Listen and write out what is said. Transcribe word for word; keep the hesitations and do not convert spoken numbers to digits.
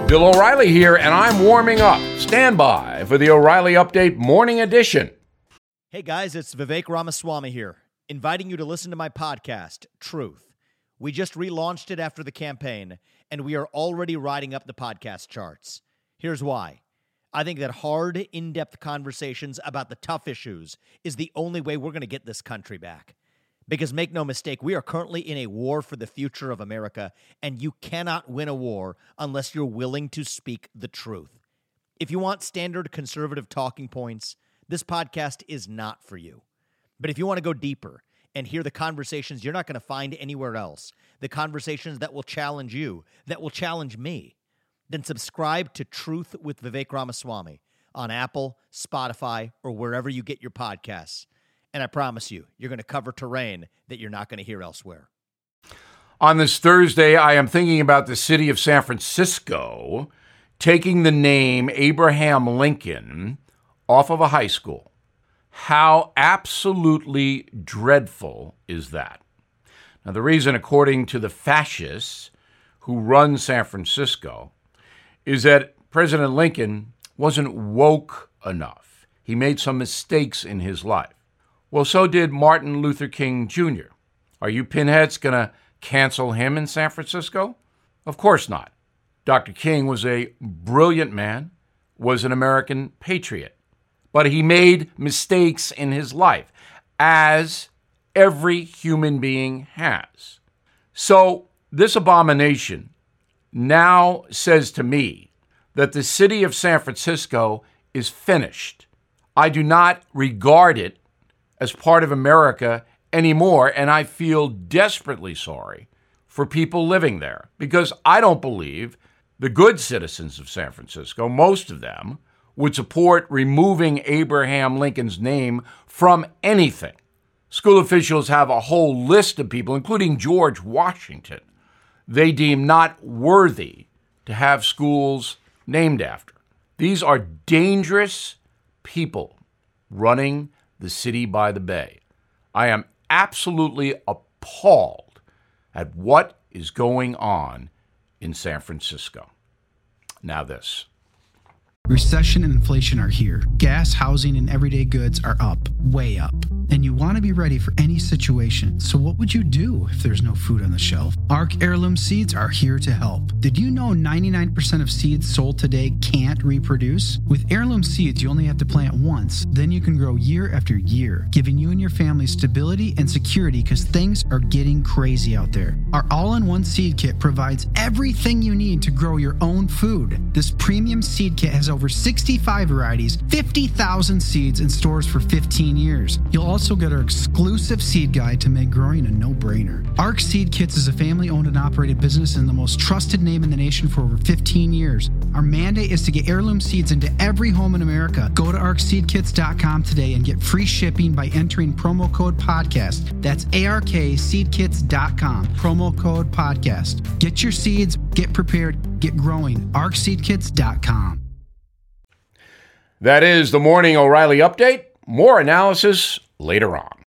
Bill O'Reilly here, and I'm warming up. Stand by for the O'Reilly Update Morning Edition. Hey guys, it's Vivek Ramaswamy here, inviting you to listen to my podcast, Truth. We just relaunched it after the campaign, and we are already riding up the podcast charts. Here's why. I think that hard, in-depth conversations about the tough issues is the only way we're going to get this country back. Because make no mistake, we are currently in a war for the future of America, and you cannot win a war unless you're willing to speak the truth. If you want standard conservative talking points, this podcast is not for you. But if you want to go deeper and hear the conversations you're not going to find anywhere else, the conversations that will challenge you, that will challenge me, then subscribe to Truth with Vivek Ramaswamy on Apple, Spotify, or wherever you get your podcasts. And I promise you, you're going to cover terrain that you're not going to hear elsewhere. On this Thursday, I am thinking about the city of San Francisco taking the name Abraham Lincoln off of a high school. How absolutely dreadful is that? Now, the reason, according to the fascists who run San Francisco, is that President Lincoln wasn't woke enough. He made some mistakes in his life. Well, so did Martin Luther King Junior Are you pinheads going to cancel him in San Francisco? Of course not. Doctor King was a brilliant man, was an American patriot, but he made mistakes in his life, as every human being has. So this abomination now says to me that the city of San Francisco is finished. I do not regard it as part of America anymore, and I feel desperately sorry for people living there because I don't believe the good citizens of San Francisco, most of them, would support removing Abraham Lincoln's name from anything. School officials have a whole list of people, including George Washington, they deem not worthy to have schools named after. These are dangerous people running the city by the bay. I am absolutely appalled at what is going on in San Francisco. Now this. Recession and inflation are here. Gas, housing, and everyday goods are up, way up. And you want to be ready for any situation. So what would you do if there's no food on the shelf? Ark Heirloom Seeds are here to help. Did you know ninety-nine percent of seeds sold today can't reproduce? With Heirloom Seeds, you only have to plant once. Then you can grow year after year, giving you and your family stability and security because things are getting crazy out there. Our all-in-one seed kit provides everything you need to grow your own food. This premium seed kit has over sixty-five varieties, fifty thousand seeds, and stores for fifteen years. You'll also get our exclusive seed guide to make growing a no-brainer. Ark Seed Kits is a family-owned and operated business and the most trusted name in the nation for over fifteen years. Our mandate is to get heirloom seeds into every home in America. Go to ark seed kits dot com today and get free shipping by entering promo code podcast. That's A R K seed kits dot com, promo code podcast. Get your seeds, get prepared, get growing. ark seed kits dot com. That is the Morning O'Reilly Update. More analysis later on.